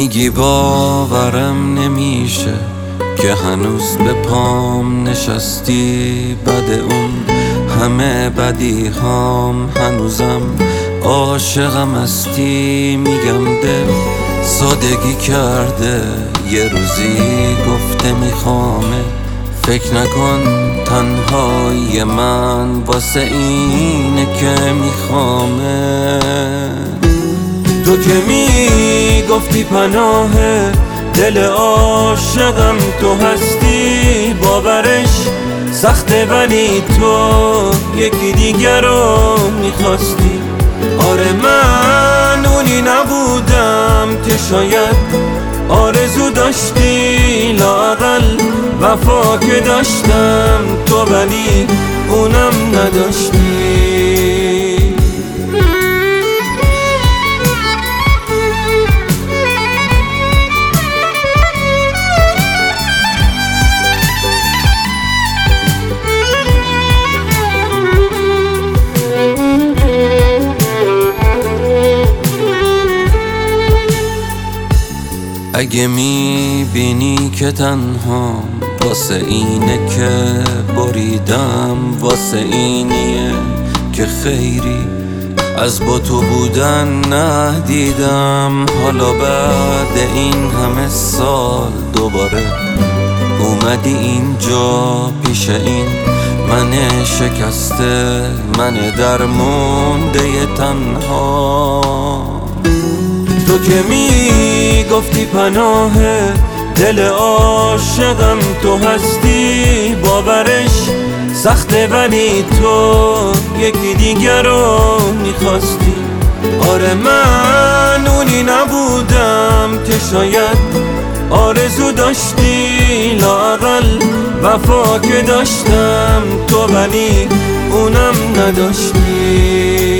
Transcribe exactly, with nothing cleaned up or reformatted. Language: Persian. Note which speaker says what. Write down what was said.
Speaker 1: میگی باورم نمیشه که هنوز به پام نشستی، بعد اون همه بدی هام هنوزم عاشقم هستی. میگم دل سادگی کرده، یه روزی گفته میخوامه. فکر نکن تنهایی من واسه اینه که میخوامه. تو که میگفتی پناه دل عاشقم تو هستی، باورش سخته ولی تو یکی دیگر رو میخواستی. آره من اونی نبودم که شاید آرزو داشتی، لااقل وفا که داشتم تو ولی اونم نداشتی. اگه میبینی که تنها واسه اینه که بریدم، واسه اینیه که خیری از با تو بودن ندیدم. حالا بعد این همه سال دوباره اومدی اینجا پیش این من شکسته، من درمونده تنها. تو که میگفتی پناه دل عاشقم تو هستی، باورش سخته ولی تو یکی دیگر رو میخواستی. آره من اونی نبودم که شاید آرزو داشتی، لااقل وفا که داشتم تو ولی اونم نداشتی.